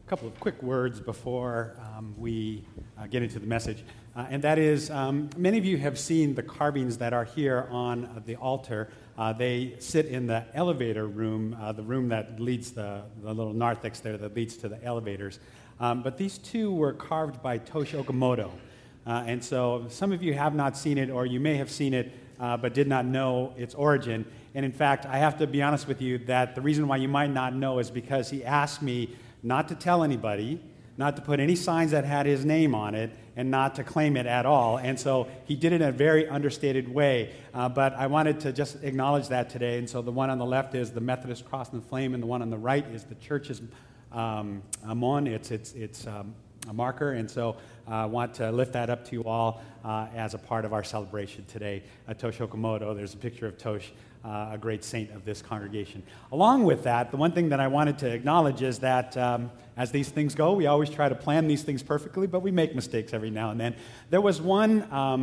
couple of quick words before we get into the message. And that is, many of you have seen the carvings that are here on the altar. They sit in the elevator room, the room that leads the little narthex there that leads to the elevators. But these two were carved by Toshi Okamoto. And so some of you have not seen it, or you may have seen it, but did not know its origin. And in fact, I have to be honest with you that the reason why you might not know is because he asked me not to tell anybody, not to put any signs that had his name on it, and not to claim it at all. And so he did it in a very understated way. But I wanted to just acknowledge that today. And so the one on the left is the Methodist Cross and Flame, and the one on the right is the church's mon. It's a marker. And so I want to lift that up to you all as a part of our celebration today. Toshi Okamoto, there's a picture of Tosh, a great saint of this congregation. Along with that, the one thing that I wanted to acknowledge is that as these things go, we always try to plan these things perfectly, but we make mistakes every now and then. There was one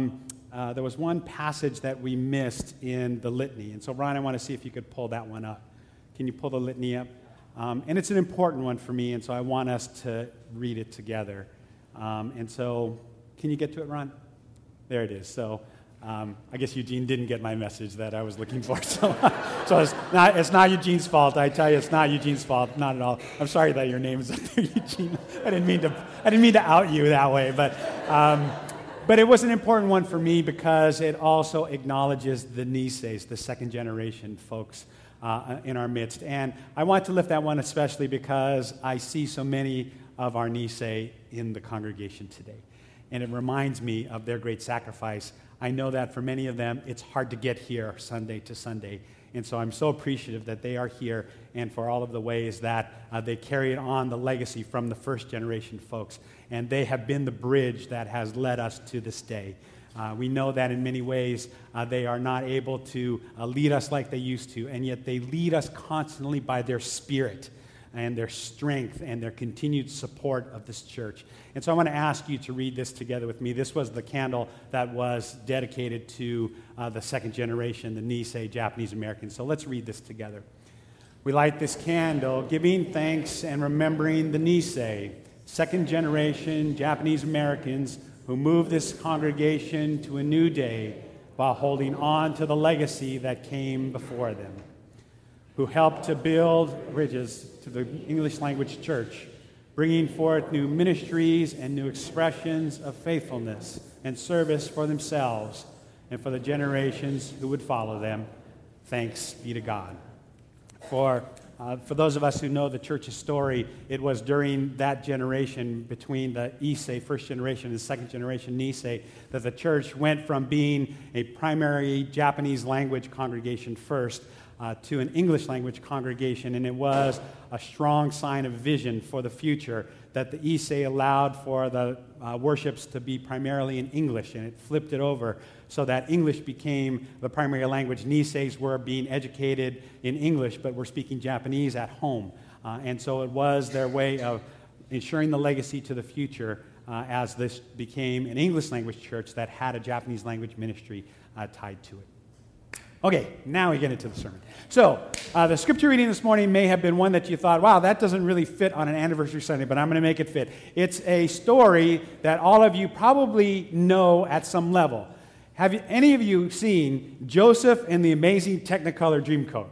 passage that we missed in the litany, and so Brian, I want to see if you could pull that one up. Can you pull the litany up? And it's an important one for me, and so I want us to read it together. And so, can you get to it, Ron? There it is. So, I guess Eugene didn't get my message that I was looking for. So it's not Eugene's fault. I tell you, it's not Eugene's fault, not at all. I'm sorry that your name is up there, Eugene. I didn't mean to out you that way, but it was an important one for me because it also acknowledges the Niseis, the second generation folks in our midst. And I want to lift that one especially because I see so many of our Nisei in the congregation today. And it reminds me of their great sacrifice. I know that for many of them, it's hard to get here Sunday to Sunday. And so I'm so appreciative that they are here and for all of the ways that they carried on the legacy from the first generation folks. And they have been the bridge that has led us to this day. We know that in many ways they are not able to lead us like they used to, and yet they lead us constantly by their spirit and their strength and their continued support of this church. And so I want to ask you to read this together with me. This was the candle that was dedicated to the second generation, the Nisei Japanese Americans. So let's read this together. We light this candle, giving thanks and remembering the Nisei, second generation Japanese Americans who moved this congregation to a new day while holding on to the legacy that came before them, who helped to build bridges to the English language church, bringing forth new ministries and new expressions of faithfulness and service for themselves and for the generations who would follow them. Thanks be to God. For those of us who know the church's story, it was during that generation between the Issei, first generation, and second generation Nisei, that the church went from being a primary Japanese language congregation first to an English language congregation, and it was a strong sign of vision for the future that the Issei allowed for the worships to be primarily in English, and it flipped it over so that English became the primary language. Niseis were being educated in English, but were speaking Japanese at home. And so it was their way of ensuring the legacy to the future as this became an English language church that had a Japanese language ministry tied to it. Okay, now we get into the sermon. So, the scripture reading this morning may have been one that you thought, wow, that doesn't really fit on an anniversary Sunday, but I'm going to make it fit. It's a story that all of you probably know at some level. Have any of you seen Joseph and the Amazing Technicolor Dreamcoat?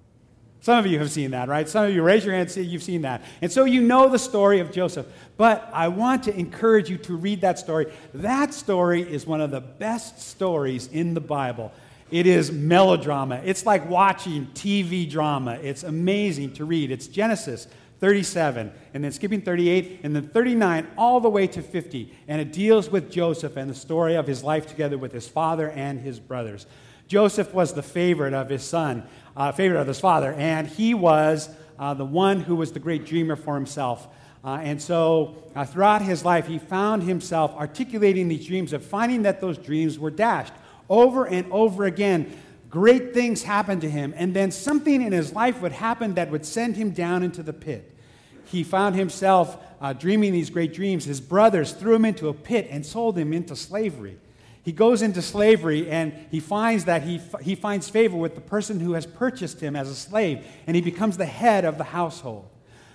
Some of you have seen that, right? Some of you raise your hand and say you've seen that. And so you know the story of Joseph. But I want to encourage you to read that story. That story is one of the best stories in the Bible. It is melodrama. It's like watching TV drama. It's amazing to read. It's Genesis 37, and then skipping 38, and then 39, all the way to 50. And it deals with Joseph and the story of his life together with his father and his brothers. Joseph was the favorite of his son, favorite of his father, and he was the one who was the great dreamer for himself. And so throughout his life, he found himself articulating these dreams of finding that those dreams were dashed. Over and over again, great things happened to him, and then something in his life would happen that would send him down into the pit. He found himself dreaming these great dreams. His brothers threw him into a pit and sold him into slavery. He goes into slavery, and he finds that he finds favor with the person who has purchased him as a slave, and he becomes the head of the household.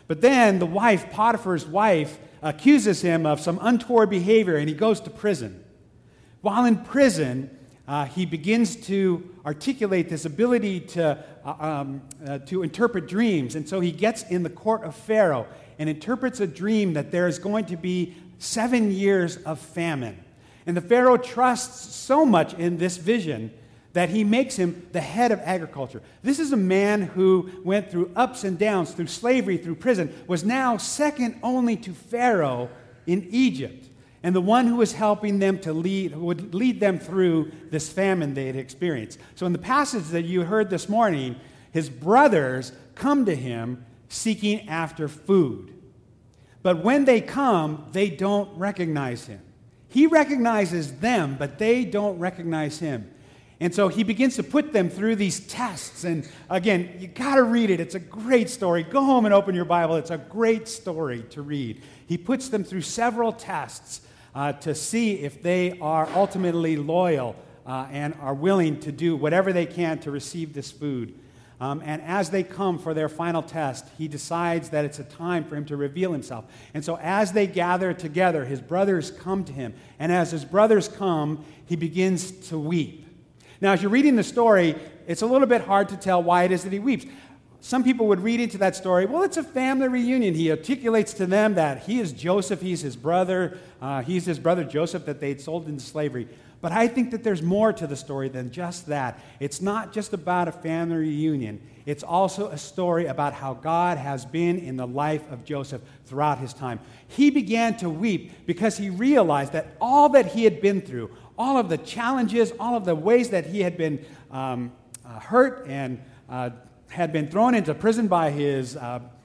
But then the wife, Potiphar's wife, accuses him of some untoward behavior, and he goes to prison. While in prison, he begins to articulate this ability to interpret dreams. And so he gets in the court of Pharaoh and interprets a dream that there is going to be 7 years of famine. And the Pharaoh trusts so much in this vision that he makes him the head of agriculture. This is a man who went through ups and downs, through slavery, through prison, was now second only to Pharaoh in Egypt, and the one who was helping them to would lead them through this famine they had experienced. So in the passage that you heard this morning, his brothers come to him seeking after food. But when they come, they don't recognize him. He recognizes them, but they don't recognize him. And so he begins to put them through these tests. And again, you got to read it. It's a great story. Go home and open your Bible. It's a great story to read. He puts them through several tests to see if they are ultimately loyal and are willing to do whatever they can to receive this food. And as they come for their final test, he decides that it's a time for him to reveal himself. And so as they gather together, his brothers come to him. And as his brothers come, he begins to weep. Now, as you're reading the story, it's a little bit hard to tell why it is that he weeps. Some people would read into that story, well, it's a family reunion. He articulates to them that he is Joseph, he's his brother Joseph that they'd sold into slavery. But I think that there's more to the story than just that. It's not just about a family reunion. It's also a story about how God has been in the life of Joseph throughout his time. He began to weep because he realized that all that he had been through, all of the challenges, all of the ways that he had been hurt and had been thrown into prison by his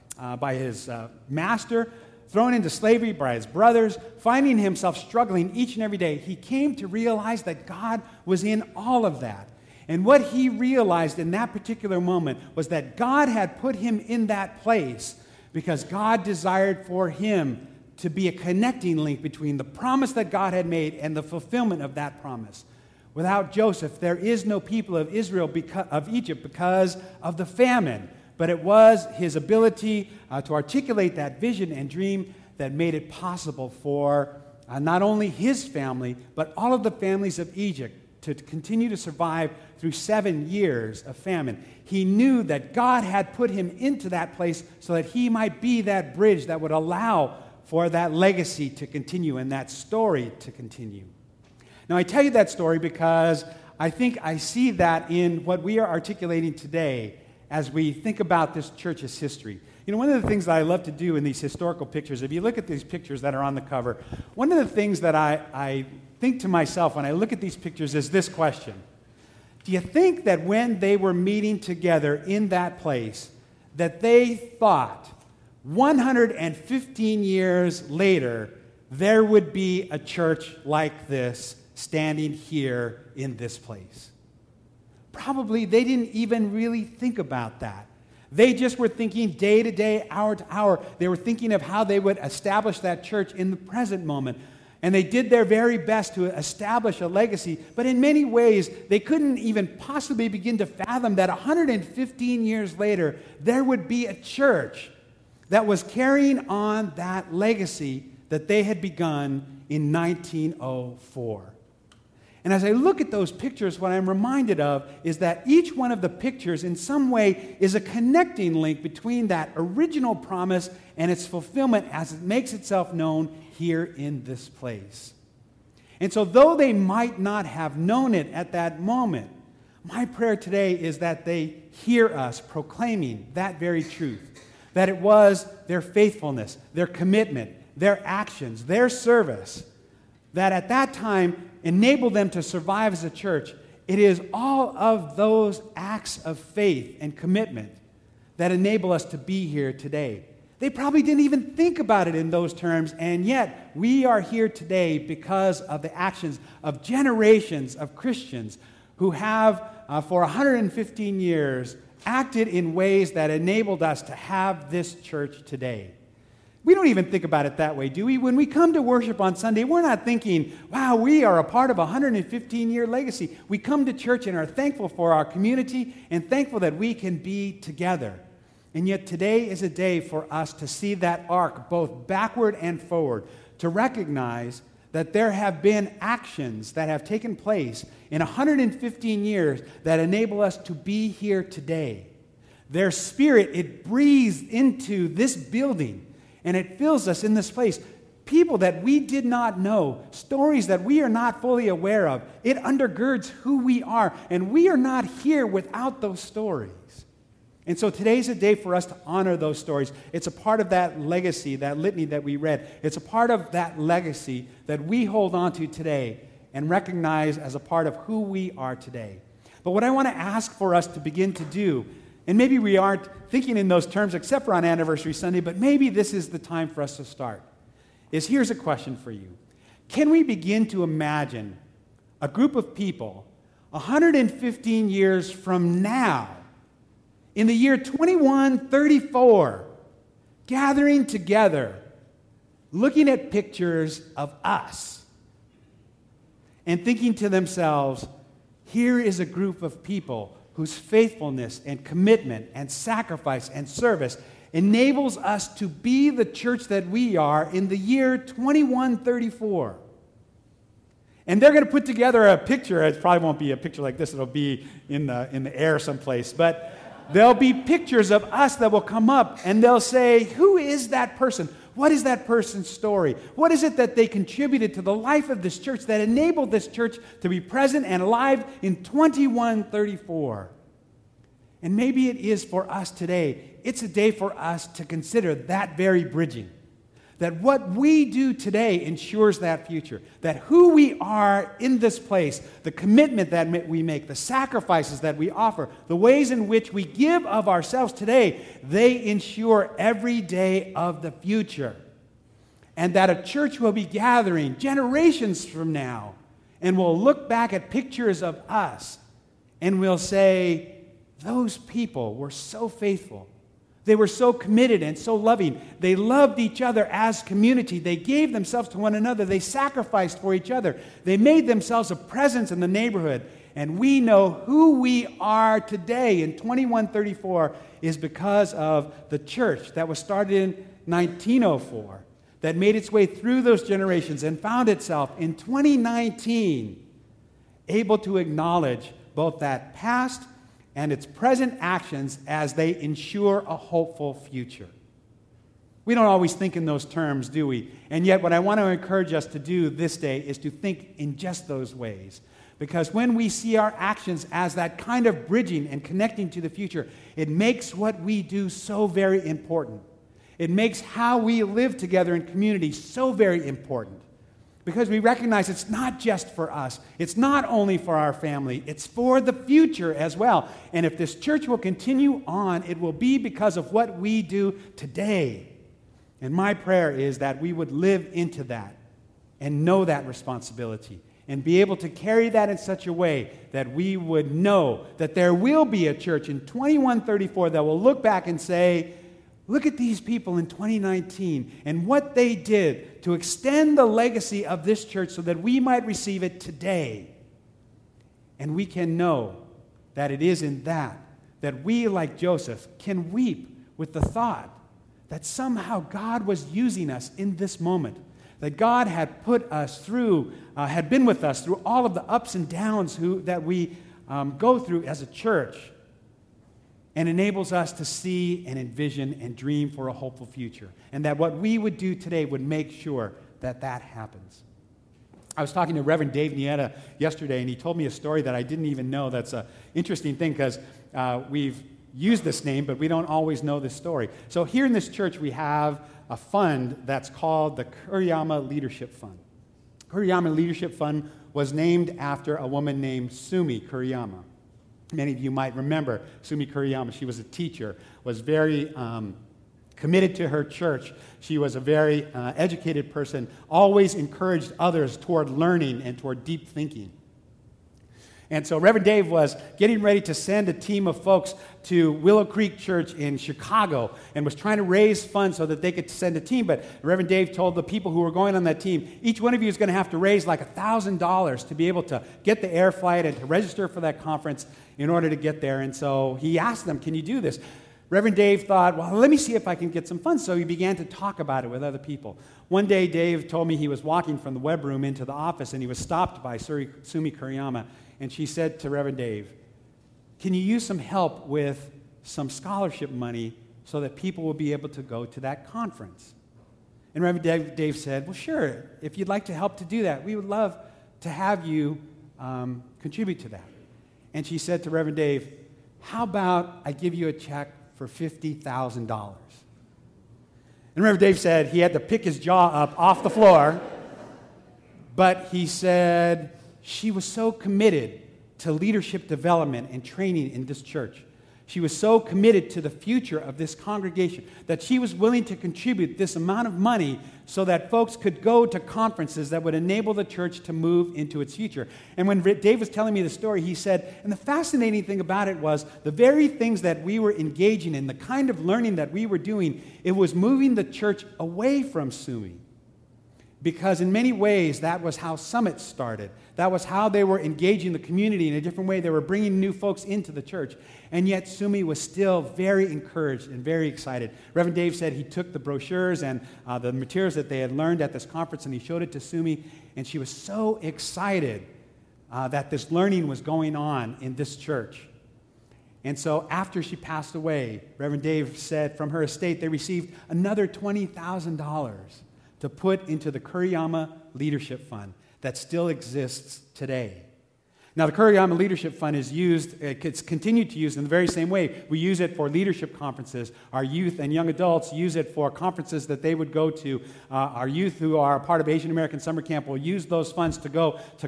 master, thrown into slavery by his brothers, finding himself struggling each and every day, he came to realize that God was in all of that. And what he realized in that particular moment was that God had put him in that place because God desired for him to be a connecting link between the promise that God had made and the fulfillment of that promise. Without Joseph, there is no people of Egypt because of the famine. But it was his ability to articulate that vision and dream that made it possible for not only his family, but all of the families of Egypt to continue to survive through 7 years of famine. He knew that God had put him into that place so that he might be that bridge that would allow for that legacy to continue and that story to continue. Now, I tell you that story because I think I see that in what we are articulating today as we think about this church's history. You know, one of the things that I love to do in these historical pictures, if you look at these pictures that are on the cover, one of the things that I think to myself when I look at these pictures is this question. Do you think that when they were meeting together in that place, that they thought 115 years later, there would be a church like this standing here in this place? Probably they didn't even really think about that. They just were thinking day to day, hour to hour. They were thinking of how they would establish that church in the present moment. And they did their very best to establish a legacy. But in many ways, they couldn't even possibly begin to fathom that 115 years later, there would be a church that was carrying on that legacy that they had begun in 1904. And as I look at those pictures, what I'm reminded of is that each one of the pictures in some way is a connecting link between that original promise and its fulfillment as it makes itself known here in this place. And so though they might not have known it at that moment, my prayer today is that they hear us proclaiming that very truth, that it was their faithfulness, their commitment, their actions, their service, that at that time enabled them to survive as a church. It is all of those acts of faith and commitment that enable us to be here today. They probably didn't even think about it in those terms, and yet we are here today because of the actions of generations of Christians who have, for 115 years, acted in ways that enabled us to have this church today. We don't even think about it that way, do we? When we come to worship on Sunday, we're not thinking, wow, we are a part of a 115-year legacy. We come to church and are thankful for our community and thankful that we can be together. And yet today is a day for us to see that arc both backward and forward, to recognize that there have been actions that have taken place in 115 years that enable us to be here today. Their spirit, it breathes into this building, and it fills us in this place. People that we did not know, stories that we are not fully aware of. It undergirds who we are, and we are not here without those stories. And so today's a day for us to honor those stories. It's a part of that legacy, that litany that we read. It's a part of that legacy that we hold on to today and recognize as a part of who we are today. But what I want to ask for us to begin to do, and maybe we aren't thinking in those terms except for on Anniversary Sunday, but maybe this is the time for us to start, is here's a question for you. Can we begin to imagine a group of people 115 years from now, in the year 2134, gathering together, looking at pictures of us, and thinking to themselves, here is a group of people whose faithfulness and commitment and sacrifice and service enables us to be the church that we are in the year 2134. And they're going to put together a picture. It probably won't be a picture like this. It'll be in the air someplace. But there'll be pictures of us that will come up, and they'll say, who is that person? What is that person's story? What is it that they contributed to the life of this church that enabled this church to be present and alive in 2134? And maybe it is for us today. It's a day for us to consider that very bridging. That what we do today ensures that future. That who we are in this place, the commitment that we make, the sacrifices that we offer, the ways in which we give of ourselves today, they ensure every day of the future. And that a church will be gathering generations from now and will look back at pictures of us and will say, those people were so faithful. They were so committed and so loving. They loved each other as community. They gave themselves to one another. They sacrificed for each other. They made themselves a presence in the neighborhood. And we know who we are today in 2134 is because of the church that was started in 1904, that made its way through those generations and found itself in 2019 able to acknowledge both that past and its present actions as they ensure a hopeful future. We don't always think in those terms, do we? And yet what I want to encourage us to do this day is to think in just those ways. Because when we see our actions as that kind of bridging and connecting to the future, it makes what we do so very important. It makes how we live together in community so very important. Because we recognize it's not just for us. It's not only for our family. It's for the future as well. And if this church will continue on, it will be because of what we do today. And my prayer is that we would live into that and know that responsibility and be able to carry that in such a way that we would know that there will be a church in 2134 that will look back and say, look at these people in 2019 and what they did to extend the legacy of this church so that we might receive it today. And we can know that it is in that we, like Joseph, can weep with the thought that somehow God was using us in this moment, that God had put us through, had been with us through all of the ups and downs that we go through as a church, and enables us to see and envision and dream for a hopeful future. And that what we would do today would make sure that that happens. I was talking to Reverend Dave Nieta yesterday, and he told me a story that I didn't even know. That's an interesting thing because we've used this name, but we don't always know this story. So here in this church, we have a fund that's called the Kuriyama Leadership Fund. Kuriyama Leadership Fund was named after a woman named Sumi Kuriyama. Many of you might remember Sumi Kuriyama. She was a teacher, was very committed to her church. She was a very educated person, always encouraged others toward learning and toward deep thinking. And so Reverend Dave was getting ready to send a team of folks to Willow Creek Church in Chicago and was trying to raise funds so that they could send a team. But Reverend Dave told the people who were going on that team, each one of you is going to have to raise like $1,000 to be able to get the air flight and to register for that conference in order to get there. And so he asked them, can you do this? Reverend Dave thought, well, let me see if I can get some funds. So he began to talk about it with other people. One day, Dave told me he was walking from the web room into the office, and he was stopped by Sumi Kuriyama, and she said to Reverend Dave, can you use some help with some scholarship money so that people will be able to go to that conference? And Reverend Dave said, well, sure, if you'd like to help to do that, we would love to have you contribute to that. And she said to Reverend Dave, how about I give you a check for $50,000? And Reverend Dave said he had to pick his jaw up off the floor, but he said she was so committed to leadership development and training in this church. She was so committed to the future of this congregation that she was willing to contribute this amount of money so that folks could go to conferences that would enable the church to move into its future. And when Dave was telling me the story, he said, and the fascinating thing about it was the very things that we were engaging in, the kind of learning that we were doing, it was moving the church away from Sumi. Because in many ways, that was how Summit started. That was how they were engaging the community in a different way. They were bringing new folks into the church. And yet, Sumi was still very encouraged and very excited. Reverend Dave said he took the brochures and the materials that they had learned at this conference, and he showed it to Sumi, and she was so excited that this learning was going on in this church. And so after she passed away, Reverend Dave said from her estate, they received another $20,000 to put into the Kuriyama Leadership Fund that still exists today. Now, the Kuriyama Leadership Fund is used, it's continued to use in the very same way. We use it for leadership conferences. Our youth and young adults use it for conferences that they would go to. Our youth who are a part of Asian American Summer Camp will use those funds to go to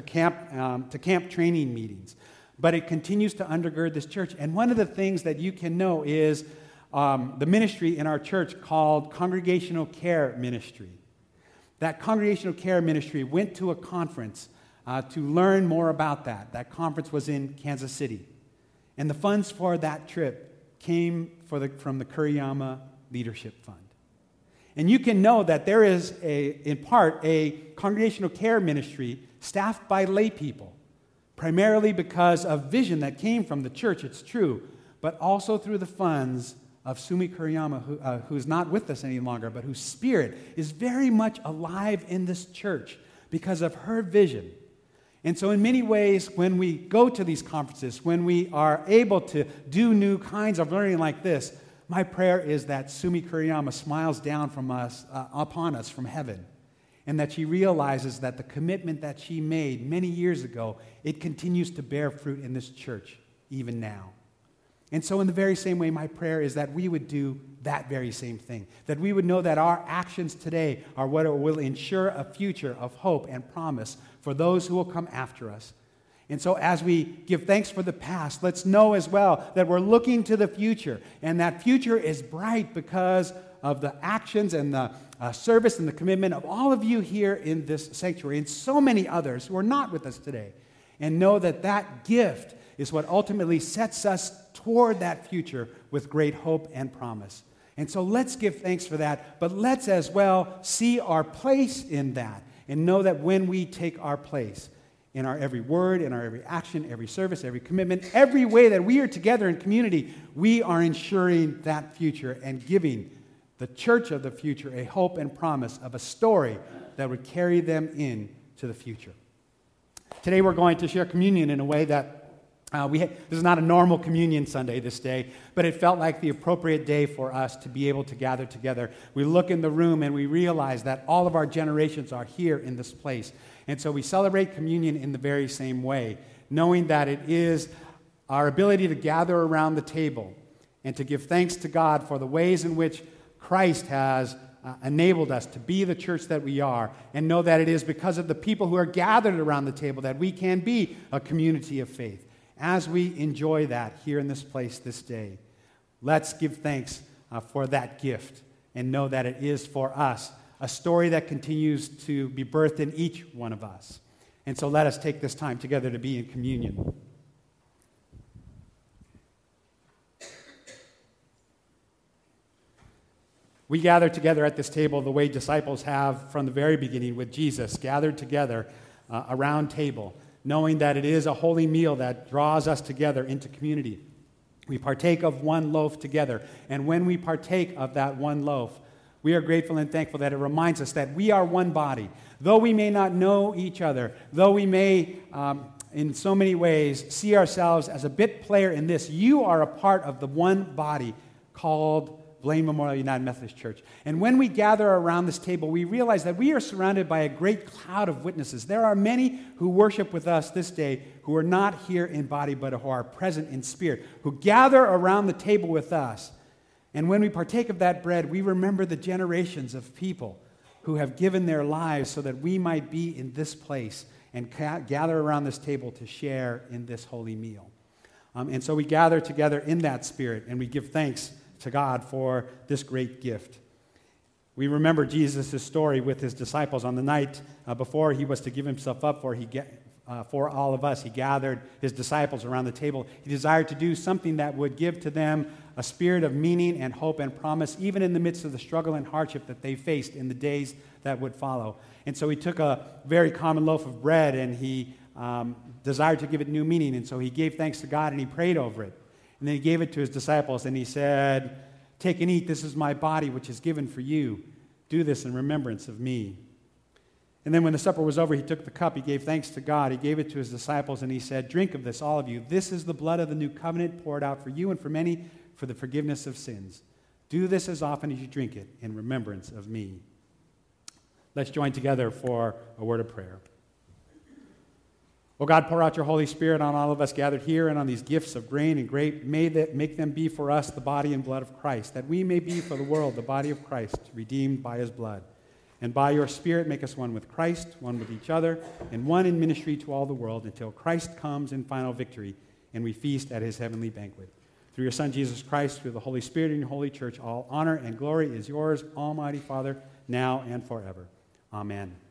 camp training meetings. But it continues to undergird this church. And one of the things that you can know is the ministry in our church called Congregational Care Ministry. That Congregational Care Ministry went to a conference to learn more about that. That conference was in Kansas City. And the funds for that trip came from the Kuriyama Leadership Fund. And you can know that there is, in part, a congregational care ministry staffed by lay people, primarily because of vision that came from the church, it's true, but also through the funds of Sumi Kuriyama, who's not with us any longer, but whose spirit is very much alive in this church because of her vision. And so in many ways, when we go to these conferences, when we are able to do new kinds of learning like this, my prayer is that Sumi Kuriyama smiles down from us, upon us from heaven, and that she realizes that the commitment that she made many years ago, it continues to bear fruit in this church even now. And so in the very same way, my prayer is that we would do that very same thing, that we would know that our actions today are what will ensure a future of hope and promise for those who will come after us. And so as we give thanks for the past, let's know as well that we're looking to the future, and that future is bright because of the actions and the service and the commitment of all of you here in this sanctuary and so many others who are not with us today. And know that that gift is what ultimately sets us toward that future with great hope and promise. And so let's give thanks for that, but let's as well see our place in that and know that when we take our place in our every word, in our every action, every service, every commitment, every way that we are together in community, we are ensuring that future and giving the church of the future a hope and promise of a story that would carry them into the future. Today we're going to share communion in a way that this is not a normal communion Sunday this day, but it felt like the appropriate day for us to be able to gather together. We look in the room and we realize that all of our generations are here in this place. And so we celebrate communion in the very same way, knowing that it is our ability to gather around the table and to give thanks to God for the ways in which Christ has enabled us to be the church that we are, and know that it is because of the people who are gathered around the table that we can be a community of faith. As we enjoy that here in this place this day, let's give thanks for that gift and know that it is for us a story that continues to be birthed in each one of us. And so let us take this time together to be in communion. We gather together at this table the way disciples have from the very beginning with Jesus, gathered together around table, knowing that it is a holy meal that draws us together into community. We partake of one loaf together. And when we partake of that one loaf, we are grateful and thankful that it reminds us that we are one body. Though we may not know each other, though we may, in so many ways, see ourselves as a bit player in this, you are a part of the one body called Blaine Memorial United Methodist Church. And when we gather around this table, we realize that we are surrounded by a great cloud of witnesses. There are many who worship with us this day who are not here in body, but who are present in spirit, who gather around the table with us. And when we partake of that bread, we remember the generations of people who have given their lives so that we might be in this place and gather around this table to share in this holy meal. And so we gather together in that spirit, and we give thanks to God for this great gift. We remember Jesus' story with his disciples on the night before he was to give himself up for all of us. He gathered his disciples around the table. He desired to do something that would give to them a spirit of meaning and hope and promise, even in the midst of the struggle and hardship that they faced in the days that would follow. And so he took a very common loaf of bread, and he desired to give it new meaning. And so he gave thanks to God, and he prayed over it. And then he gave it to his disciples, and he said, "Take and eat. This is my body, which is given for you. Do this in remembrance of me." And then when the supper was over, he took the cup. He gave thanks to God. He gave it to his disciples, and he said, "Drink of this, all of you. This is the blood of the new covenant poured out for you and for many for the forgiveness of sins. Do this as often as you drink it in remembrance of me." Let's join together for a word of prayer. Oh God, pour out your Holy Spirit on all of us gathered here and on these gifts of grain and grape. Make them be for us the body and blood of Christ, that we may be for the world the body of Christ, redeemed by his blood. And by your Spirit, make us one with Christ, one with each other, and one in ministry to all the world until Christ comes in final victory and we feast at his heavenly banquet. Through your Son, Jesus Christ, through the Holy Spirit in your holy church, all honor and glory is yours, Almighty Father, now and forever. Amen.